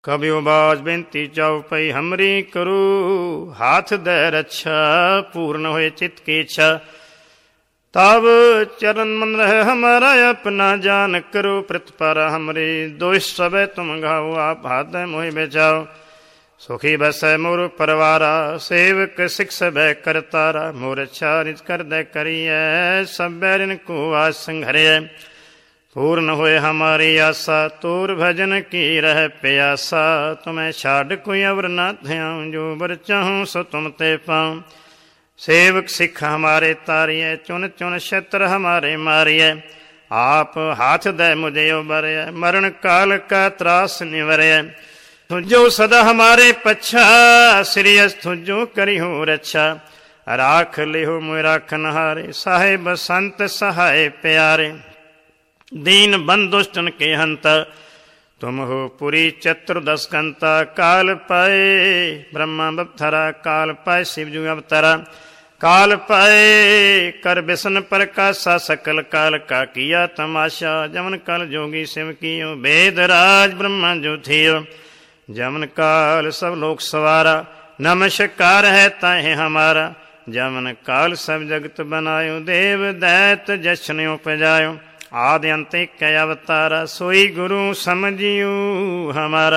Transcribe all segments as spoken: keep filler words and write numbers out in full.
कबियो बाज बेनती चाउ पई हमरी करू, हाथ दे रक्षा पूर्ण होए चित की इच्छा। तब चरण मन रहे हमारा अपना जान करो, प्रतिपारा हमरे दोष सब तुम गाओ, आप हाथ मोहि बचाओ। सुखी बस मोर परवारा, सेवक सिख सब करतारा, मोर अच्छा निज कर दे करिए, सब बैरिन को आज संघरे। पूर्ण होए हमारी आशा, तोर भजन की रह प्यासा, तुम्हें छाड़ कोई अवर ना ध्याऊं, जो बर चाहूं सो तुम ते पाऊं। सेवक सिख हमारे तारिये, चुन चुन शत्र हमारे मारिये, आप हाथ दे मुझे उबरे, मरण काल का त्रास निवरे। तुझो सदा हमारे पच्छा, श्रेयस तुझो करी हो रक्षा, राख लिहो मुझ राखन हारे, साहेब संत सहाय प्यारे। दीन बंधुष्टन के हंत, तुम हो पुरी चतुर्दश कंता, काल पाए ब्रह्मा बपथरा, काल पाए शिवजू अवतरा, काल पाए कर बिसन प्रकाशा, सकल काल का किया तमाशा, जमन काल जोगी शिव कियो, वेद राज ब्रह्मा जो थियो, जमन काल सब लोक सवारा, नमस्कार है ताहे हमारा, जमन काल सब जगत बनायो, देव दैत जशन उपजायो, आदि अंत कै अवतारा, सोई गुरु समझियो हमारा।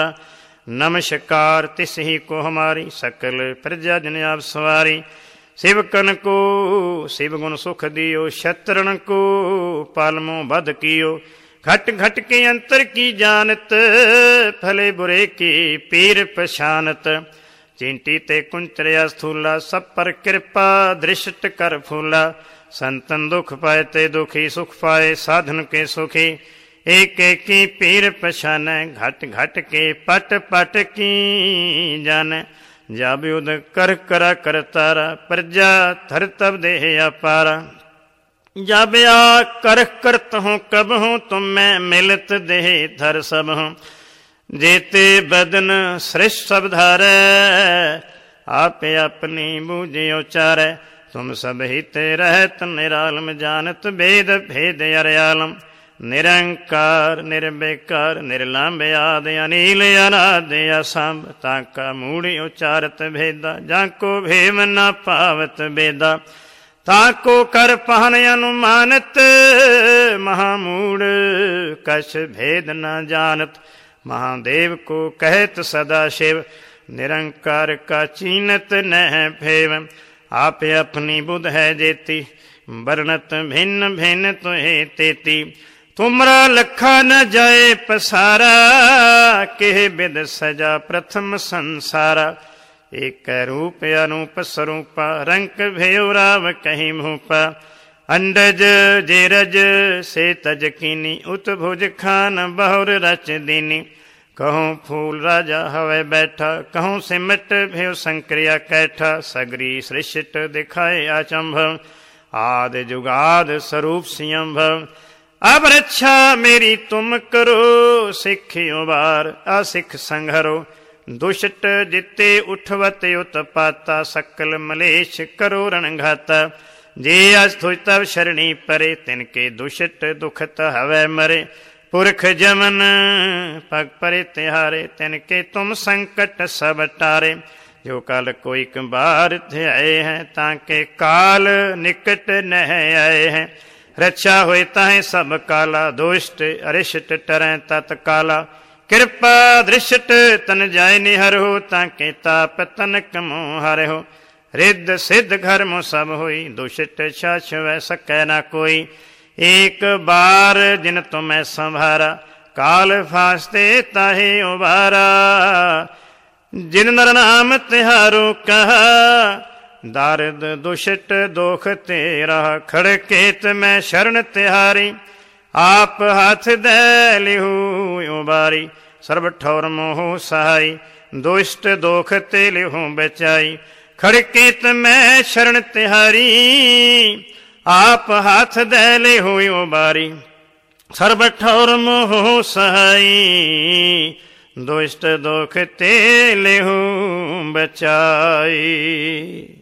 नमस्कार तिस ही को हमारी, सकल प्रजा जन आप सवारी। शिवकन को शिव गुण सुख दियो, शत्रुन को पालमो बध कियो, घट घट के अंतर की जानत, भले बुरे की पीर पछानत। चिंटी ते कुंचरिया स्थूला, सब पर कृपा दृष्ट कर फूला, संतन दुख पाए ते दुखी, सुख पाए साधन के सुखी। एक एक की पीर पछान, घट घट के पट पट की जान, जाब युद्ध कर करा कर तारा, प्रजा थर तब देह अपारा। जब आ कर करत हूँ कब हूँ, तुम मैं मिलत देह धर सब हूँ, जेते बदन श्रेष्ठ सब धारे, आपे अपनी बूझे उचारे। तुम सब हिते रहत निरालम, जानत वेद भेद अरयालम, निरंकार निर्विकार निर्लंब आद अनिल अनाद असंभ, ताका मूढ़ उचारत भेदा, जाको भेम न पावत बेदा, ताको कर पहन अनुमानत, महामूढ़ कछ भेद न जानत। महादेव को कहत सदा शिव, निरंकार का चीनत न भेव, आप अपनी बुध है जेती, वर्णत भिन्न भिन्न तुहे तेती। तुमरा लखा न जाए पसारा, के बिद सजा प्रथम संसारा। एक रूप अनूप स्वरूपा, रंक भयो राव कहीं भूपा। अंडज जेरज से तज कीनी, उत्भुज खान बहुर रच दीनी। कहूँ फूल राजा हवे बैठा, कहूँ सिमट भयो संक्रिया कैठा। सगरी सृष्ट दिखाए अचंभव, आदि जुगाद स्वरूप सियंभव। अब रक्षा मेरी तुम करो, सिखियो बार असिख संघरो। दुष्ट जिते उठवत उत्पाता, सकल मलेश करो रणघाता। जे अस्तुज तब शरणी परे, तिनके दुष्ट दुखत हवे मरे। पुरख जमन पग परे तिहारे, तिनके तुम संकट सब टारे। जो काल कोई बार थे आए हैं, ताके काल निकट न आए हैं। रक्षा होए ताहे सब काला, दुष्ट अरिष्ट टरें तत्काला। कृपा दृष्ट तन जाय निहर हो, ताके ताप तन कमो हर हो। रिद्ध सिद्ध घर मो सब होई, दुष्ट छाछ वै सकै न कोई। एक बार जिन तुम्हें संभारा, काल फास्ते ताहे उबारा। जिन नर नाम तिहारो कहा, दारद दुष्ट दोख तेरा। खड़केत में शरण तिहारी, आप हाथ दे लिहू उबारी। सर्व ठौर मोह सहाय, दुष्ट दोख ते लिहू बचाई। खड़केत में शरण तिहारी, आप हाथ दे ले हो बारी। सर्व ठौर मोह सहाय, दुष्ट दोख ते ले हो बचाई।